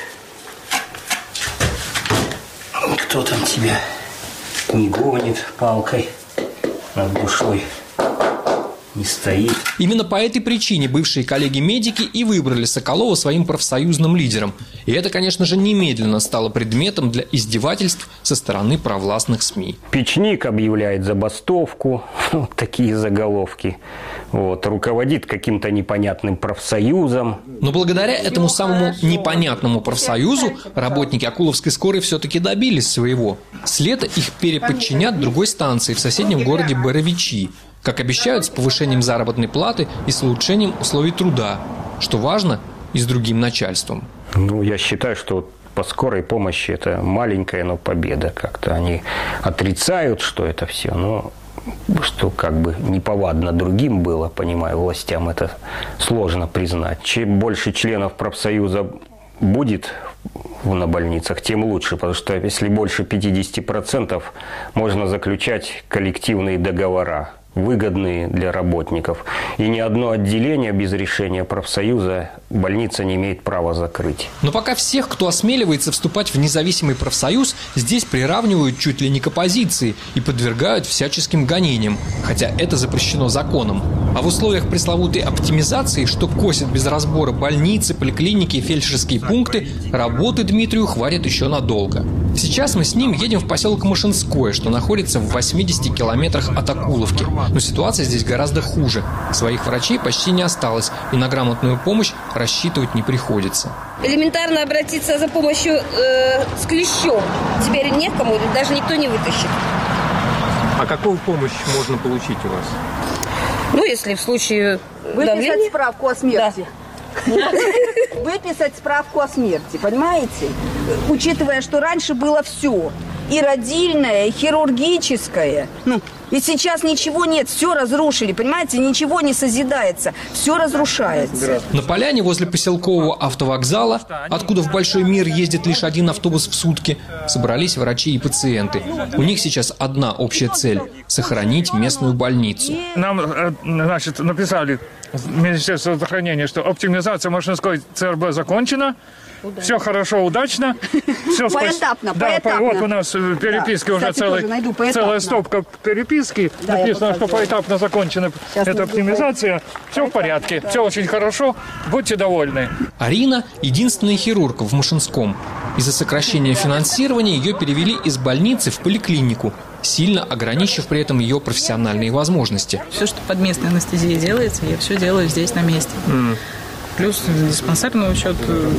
Кто там тебя не гонит палкой над душой, не стоит. Именно по этой причине бывшие коллеги-медики и выбрали Соколова своим профсоюзным лидером. И это, конечно же, немедленно стало предметом для издевательств со стороны провластных СМИ. Печник объявляет забастовку, такие заголовки. Руководит каким-то непонятным профсоюзом. Но благодаря этому самому непонятному профсоюзу работники Окуловской скорой все-таки добились своего. С лета их переподчинят другой станции в соседнем городе Боровичи. Как обещают, с повышением заработной платы и с улучшением условий труда. Что важно, и с другим начальством. Я считаю, что по скорой помощи это маленькая, но победа. Как-то они отрицают, что это все, но что неповадно другим было, понимаю, властям это сложно признать. Чем больше членов профсоюза будет на больницах, тем лучше, потому что если больше 50%, можно заключать коллективные договора, выгодные для работников. И ни одно отделение без решения профсоюза больница не имеет права закрыть. Но пока всех, кто осмеливается вступать в независимый профсоюз, здесь приравнивают чуть ли не к оппозиции и подвергают всяческим гонениям, хотя это запрещено законом. А в условиях пресловутой оптимизации, что косят без разбора больницы, поликлиники и фельдшерские пункты, работы Дмитрию хватит еще надолго. Сейчас мы с ним едем в поселок Машинское, что находится в 80 километрах от Окуловки. Но ситуация здесь гораздо хуже. Своих врачей почти не осталось, и на грамотную помощь рассчитывать не приходится. Элементарно обратиться за помощью с клещом теперь некому, даже никто не вытащит. А какую помощь можно получить у вас? Если в случае выписать справку о смерти. Да. Выписать справку о смерти, понимаете? Учитывая, что раньше было все. И родильное, и хирургическое. И сейчас ничего нет, все разрушили, понимаете? Ничего не созидается, все разрушается. На поляне возле поселкового автовокзала, откуда в большой мир ездит лишь 1 автобус в сутки, собрались врачи и пациенты. У них сейчас одна общая цель – сохранить местную больницу. Нам, написали Министерство здравоохранения, что оптимизация Машинской ЦРБ закончена. Все хорошо, удачно. Все поэтапно, поэтапно. Вот у нас в переписке уже целая стопка переписки. Написано, что поэтапно закончена эта оптимизация. Все в порядке, все очень хорошо. Будьте довольны. Арина – единственный хирург в Машинском. Из-за сокращения финансирования ее перевели из больницы в поликлинику, сильно ограничив при этом ее профессиональные возможности. Все, что под местной анестезией делается, я все делаю здесь на месте. Плюс диспансерный учет.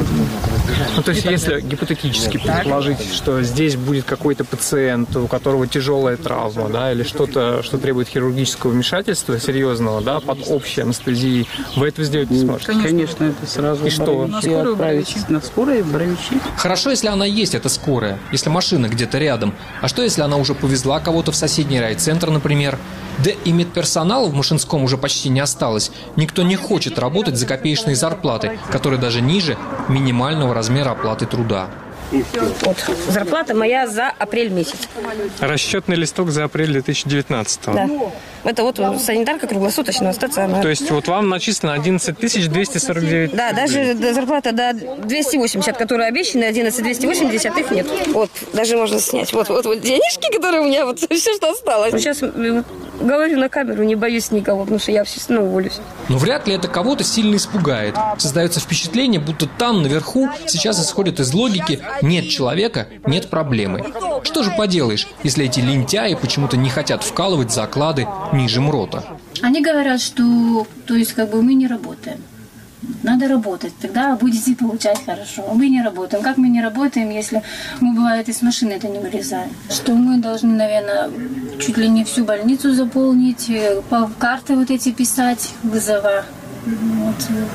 Ну, то есть, если гипотетически предположить, что здесь будет какой-то пациент, у которого тяжелая травма, да, или что-то, что требует хирургического вмешательства серьезного, да, под общей анестезией, вы это сделать не сможете? Конечно, это сразу. И что? На скорую отправить. На скорую Боровичи. Хорошо, если она есть, эта скорая, если машина где-то рядом. А что, если она уже повезла кого-то в соседний райцентр, например? Да и медперсонала в Мышинском уже почти не осталось. Никто не хочет работать за копеечные зарплаты, которые даже ниже минимального размера оплаты труда. Вот, зарплата моя за апрель месяц. Расчетный листок за апрель 2019. Да. Это вот санитарка круглосуточного стационара. То есть вот вам начислено 11 249. Да, даже зарплата до 280, которые обещаны, 11 280, их нет. Вот, даже можно снять. Вот денежки, которые у меня, вот все, что осталось. Сейчас говорю на камеру, не боюсь никого, потому что я все равно уволюсь. Но вряд ли это кого-то сильно испугает. Создается впечатление, будто там, наверху, сейчас исходит из логики «нет человека, нет проблемы». Что же поделаешь, если эти лентяи почему-то не хотят вкалывать за оклады ниже МРОТа? Они говорят, что, то есть, как бы мы не работаем. Надо работать, тогда будете получать хорошо. Мы не работаем. Как мы не работаем, если мы, бывает, из машины это не вылезаем? Что мы должны, наверное, чуть ли не всю больницу заполнить, по карты вот эти писать, вызова. Вот.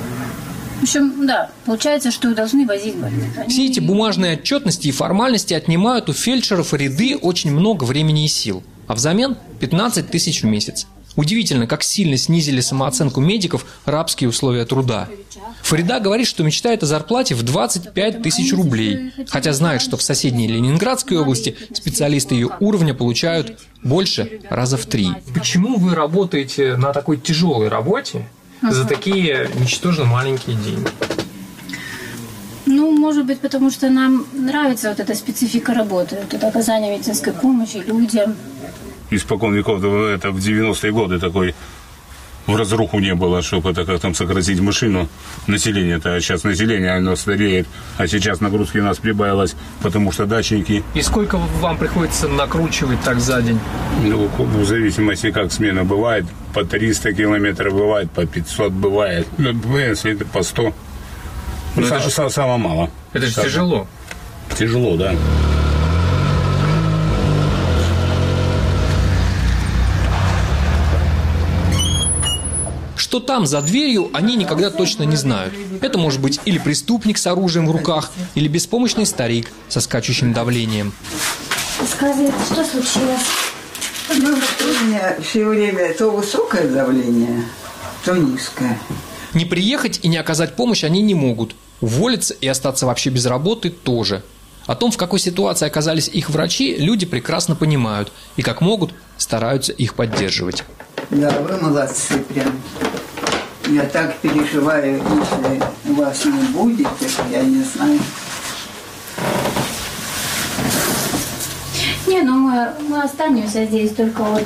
В общем, да, получается, что должны возить больных. Все эти бумажные отчетности и формальности отнимают у фельдшеров и ряды очень много времени и сил. А взамен 15 тысяч в месяц. Удивительно, как сильно снизили самооценку медиков рабские условия труда. Фарида говорит, что мечтает о зарплате в 25 тысяч рублей, хотя знает, что в соседней Ленинградской области специалисты ее уровня получают больше раза в 3. Почему вы работаете на такой тяжелой работе за такие ничтожно маленькие деньги? Ну, может быть, потому что нам нравится вот эта специфика работы, вот это оказание медицинской помощи людям. Испокон веков, это в 90-е годы такой в разруху не было, чтобы это как там сократить машину населения-то. А сейчас население, оно стареет, а сейчас нагрузки у нас прибавилось, потому что дачники. И сколько вам приходится накручивать так за день? Ну, в зависимости, как смена бывает, по 300 километров бывает, по 500 бывает, если это по 100. Самое мало. Это же тяжело. Тяжело, да. Что там за дверью, они никогда точно не знают. Это может быть или преступник с оружием в руках, или беспомощный старик со скачущим давлением. Рассказывайте, что случилось? Ну, у меня все время то высокое давление, то низкое. Не приехать и не оказать помощь они не могут. Уволиться и остаться вообще без работы тоже. О том, в какой ситуации оказались их врачи, люди прекрасно понимают и как могут стараются их поддерживать. Да, вы молодцы прям. Я так переживаю, если вас не будет, я не знаю. Не, ну мы останемся здесь, только вот.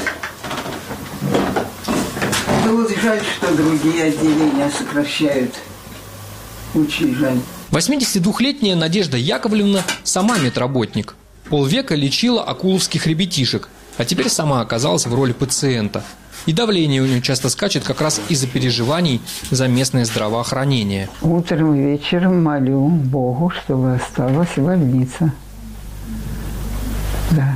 Да вот жаль, что другие отделения сокращают. Очень жаль. 82-летняя Надежда Яковлевна сама медработник. Полвека лечила акуловских ребятишек, а теперь сама оказалась в роли пациента. И давление у нее часто скачет как раз из-за переживаний за местное здравоохранение. Утром и вечером молю Богу, чтобы осталась больница. Да.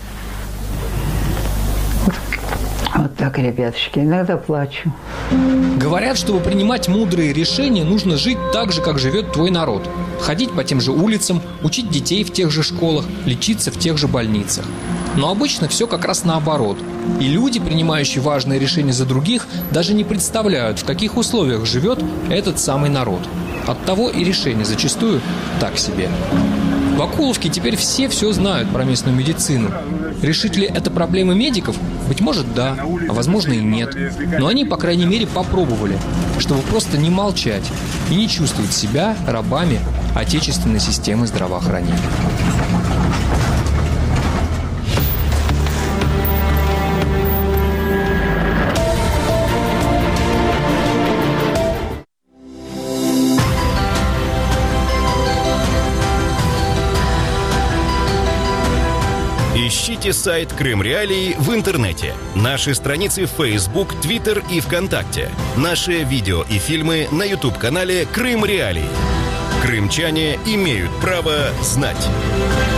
Вот так, ребятушки, иногда плачу. Говорят, чтобы принимать мудрые решения, нужно жить так же, как живет твой народ. Ходить по тем же улицам, учить детей в тех же школах, лечиться в тех же больницах. Но обычно все как раз наоборот. И люди, принимающие важные решения за других, даже не представляют, в каких условиях живет этот самый народ. Оттого и решения зачастую так себе. В Акуловке теперь все знают про местную медицину. Решит ли это проблемы медиков? Быть может, да, а возможно и нет. Но они, по крайней мере, попробовали, чтобы просто не молчать и не чувствовать себя рабами отечественной системы здравоохранения. ищите сайт Крым Реалии в интернете, наши страницы в Facebook, Twitter и ВКонтакте, наши видео и фильмы на YouTube-канале Крым Реалии. Крымчане имеют право знать.